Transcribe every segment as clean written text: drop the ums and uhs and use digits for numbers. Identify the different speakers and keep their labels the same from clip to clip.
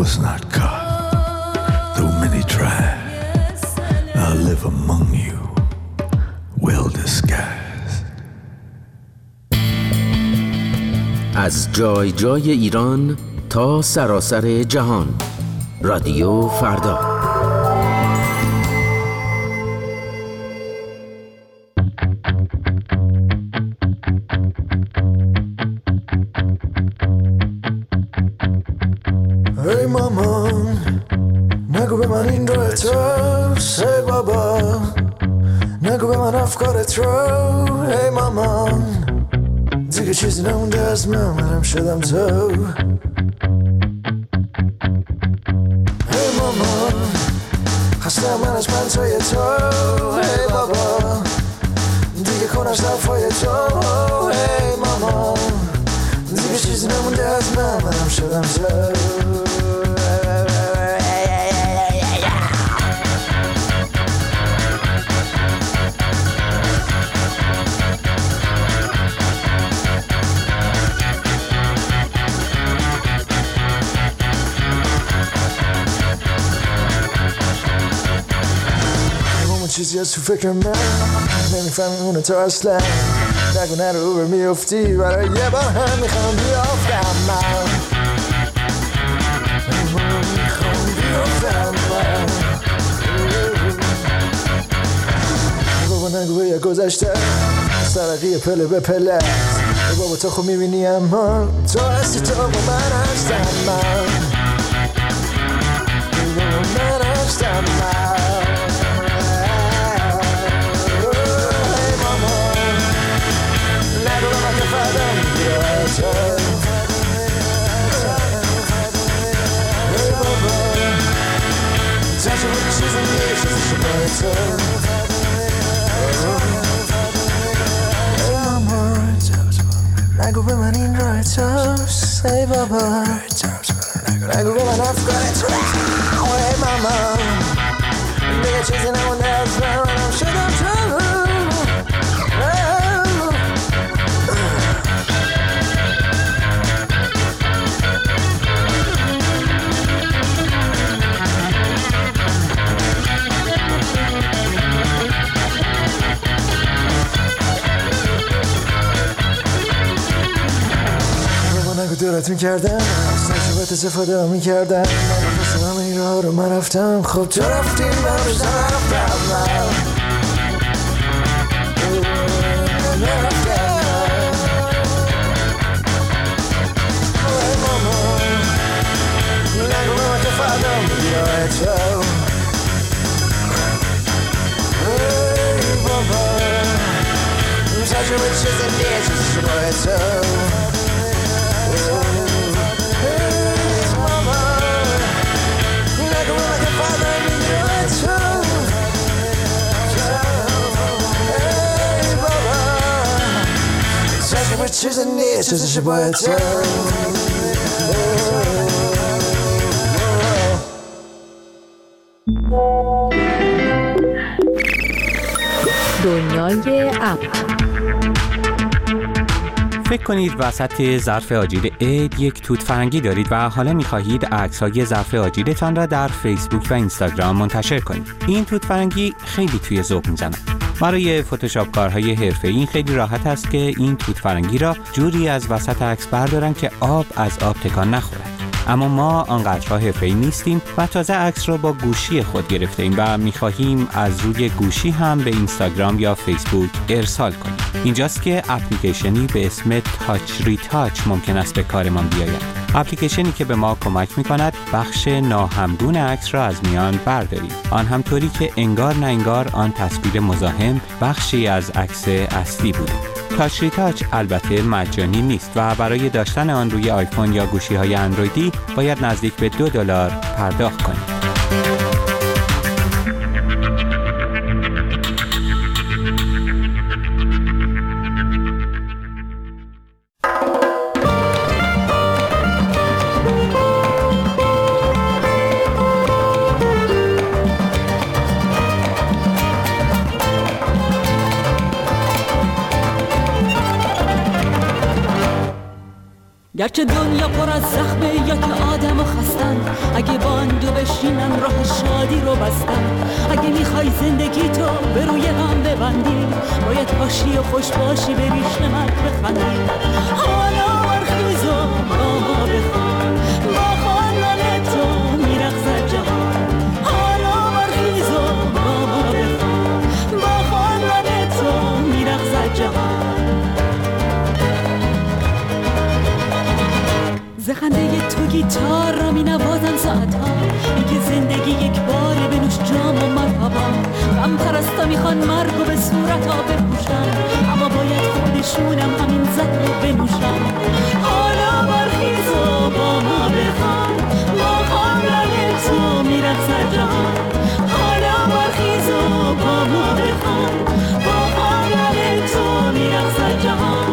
Speaker 1: was not caught, though many tried. I'll live among you, well disguised.
Speaker 2: از جای جای ایران تا سراسر جهان، رادیو فردا.
Speaker 1: ای مامان نگو به من این رو اتراس، ای بابا نگو به من افکارت رو، ای مامان دیگه چیزی نمونده از منم شدم تو. ای مامان خستم من از پنتای تو، ای بابا دیگه کن از دفای تو، ای مامان دیگه چیزی نمونده از منم شدم تو. چیزی از تو فکر من نمیفهمی اونو تو اصلا، نگو نرو بر میفتی برای یه بار هم میخوام بیافتم من، میخوام بیافتم من. بابا نگو به یه گذشته سرقی پله به پله، بابا تو خود میبینی اما تو هستی، تو با من هستم من، من هستم من. نگو به من این راه توست، ای بابا نگو به من افکارت رو، ای ماما دیگه چیزی نمونده از منم شدم تو. دورت میکردم از تجربت استفاده میکردم، من رفتم این راه رو من رفتم، خب تو رفتی من رفتم من رفتم. ای ماما نگو به من که فردا میگیره تو، ای بابا تجربه چیزی نیست شبای تو. چیز نیست چیزش باید تو.
Speaker 3: دنیای اپ.
Speaker 4: فکر کنید وسط ظرف آجیل عید یک توت فرنگی دارید و حالا می‌خواهید عکس‌های ظرف آجیلتان را در فیسبوک و اینستاگرام منتشر کنید. این توت فرنگی خیلی توی ذوق میزنه. برای فتوشاپ کارهای حرفه‌ای این خیلی راحت است که این توت فرنگی را جوری از وسط عکس بردارن که آب از آب تکان نخورد. اما ما آنقدرها حرفه‌ای نیستیم و تازه عکس را با گوشی خود گرفتیم و می‌خواهیم از روی گوشی هم به اینستاگرام یا فیسبوک ارسال کنیم. اینجاست که اپلیکیشنی به اسم تاچ ریتاچ ممکن است به کارمان بیاید. اپلیکیشنی که به ما کمک می‌کند بخش ناهمگون عکس را از میان برداریم. آن هم طوری که انگار نه انگار آن تصویر مزاحم بخشی از عکس اصلی بوده. تاچ ریتاچ البته مجانی نیست و برای داشتن آن روی آیفون یا گوشی‌های اندرویدی باید نزدیک به $2 پرداخت کنید.
Speaker 3: گرچه دنیا پر از زخمه یا که آدم و خستن، اگه با اندو بشینن راه شادی رو بستن. اگه میخوای زندگی تو به روی هم ببندی، باید باشی و خوش باشی، بریش نمک بخندی. حالا برخیز و با ما بخوان، با خواندن تو میرقصد جهان. حالا برخیز و با ما بخوان، با خواندن تو میرقصد جهان. زخنده تو گیتار را می نوازن ساعتها، میگه زندگی یک باره بنوش جام و مرحبا. غم پرستا میخوان مرگو به صورت ها بپوشن، اما باید خودشونم همین زهر رو بنوشن. حالا برخیز و با ما بخوان، با خواندن تو میرقصد جهان. حالا برخیز و با ما بخوان، با خواندن تو میرقصد جهان.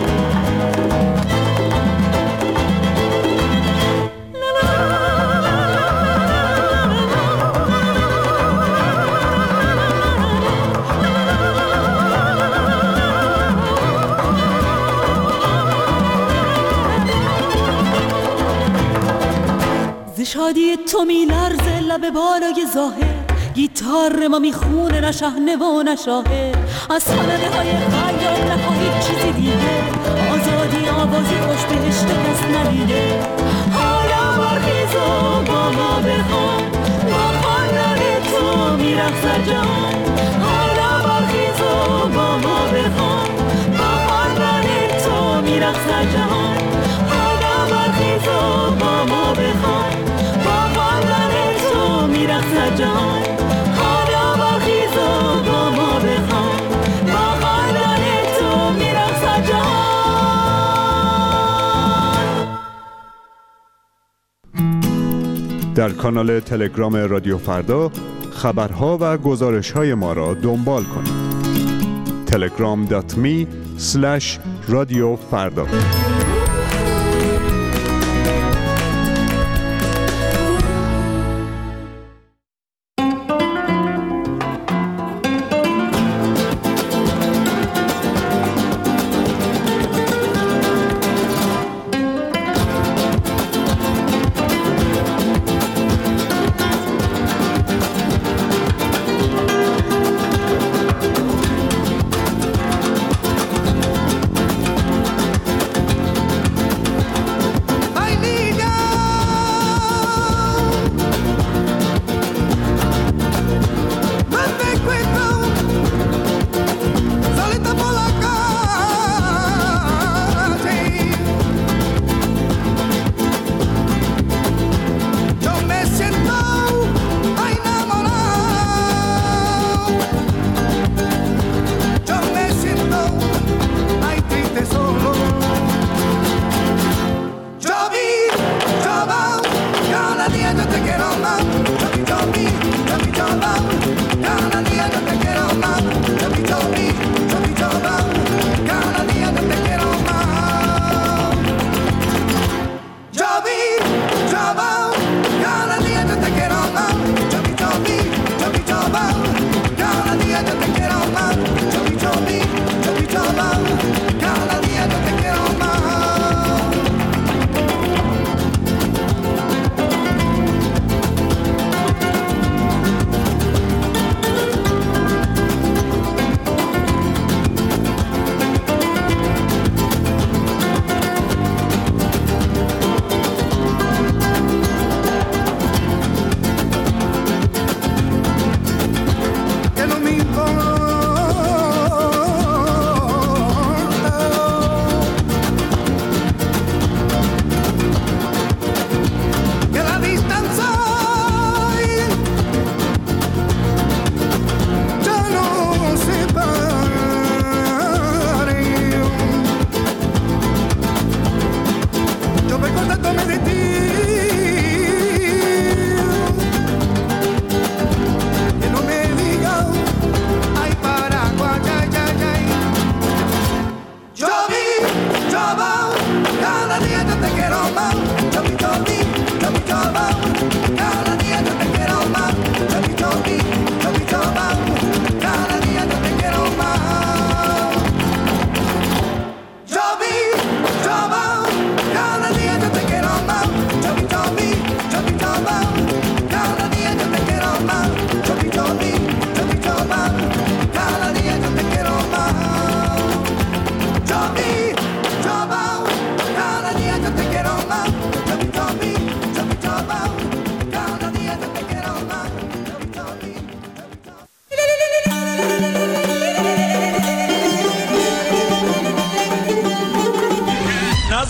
Speaker 3: شادی تو میلرزه لب بالای ظاهر، گیتار ما میخونه نه شحنه و نه شاهر. از صنعه های خیال نخواهید چیزی دیگه، آزادی آوازی خوش بهشت کس ندیده. حالا برخیز و با ما بخوان، با خواندن تو میرقصد جهان. حالا برخیز و با ما بخوان، با خواندن تو میرقصد جهان. حالا برخیز و با ما بخوان، میرقصد جهان. حالا برخیز و با ما بخوان، با خواندن تو میرقصد جهان.
Speaker 5: در کانال تلگرام رادیو فردا خبرها و گزارش‌های ما را دنبال کنید. telegram.me/رادیو فردا.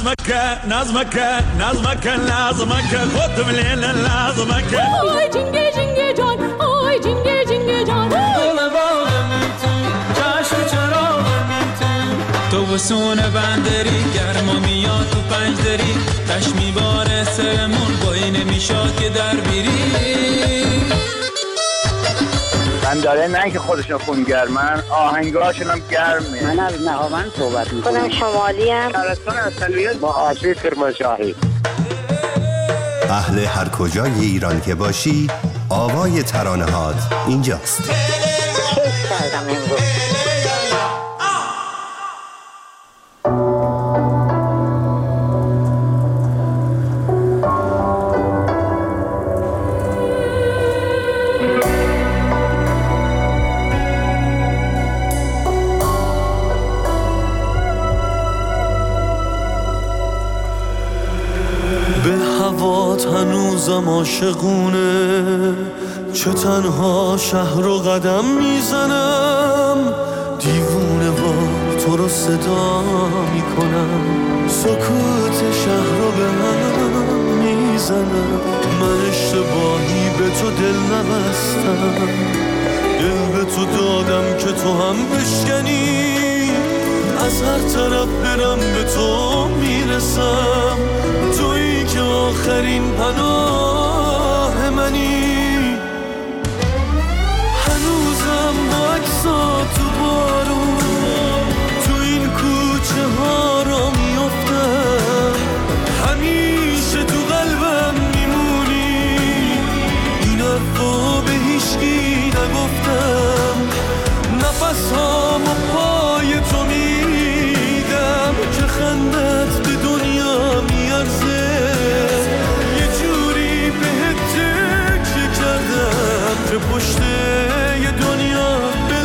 Speaker 6: نظمك خودم لیل لازمک
Speaker 3: آی جنگه جنگه جان آی جنگه جنگه جان
Speaker 6: دل باغم تو چشم چراغم تو بسون بندری گرما میاد تو پنجدری تش میباره سرمون بایی نمیشاد که در بیری
Speaker 7: من داره نه که خودشون خونگرمن آهنگاشون هم گرمه.
Speaker 8: من از نهاوند صحبت میکنم.
Speaker 9: خودم شمالی ام.
Speaker 7: شهرستان اصلیت با آسیب کرمانشاهی.
Speaker 10: اهل هر کجای ایران که باشی آوای ترانه‌هات اینجاست.
Speaker 9: کیف کردم امروز.
Speaker 11: هنوزم عاشقونه چه تنها شهر و قدم میزنم دیوونه وار تو رو صدا میکنم سکوت شهر رو به هم میزنم من اشتباهی به تو دل نبستم دل به تو دادم که تو هم بشکنی از هر طرف برم به تو میرسم تویی که آخرین پناه منی هنوزم با عکسات تو بارون تو این کوچه ها را میافتم همیشه تو قلبم میمونی این حرفا به هیچکی نگفتم نفس ها و پای تو میدم که خندت به دنیا میارزه یه جوری بهت تکیه کردم که پشت یه دنیا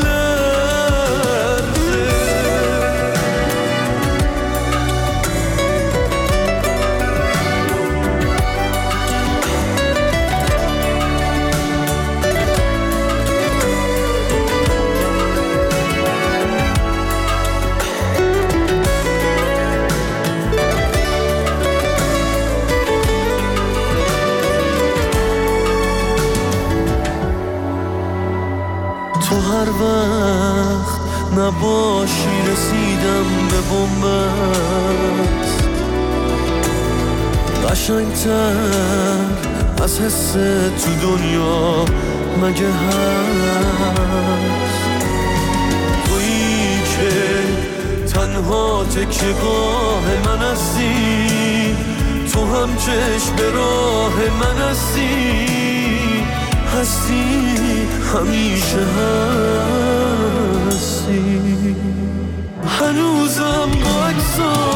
Speaker 11: هر وقت نباشی رسیدم به بنبست قشنگتر از حس تو دنیا مگه هست تویی که تنها تکیه‌گاه من هستی تو هم چشم به راه من هستی همیشه هستی هنوزم با عکسات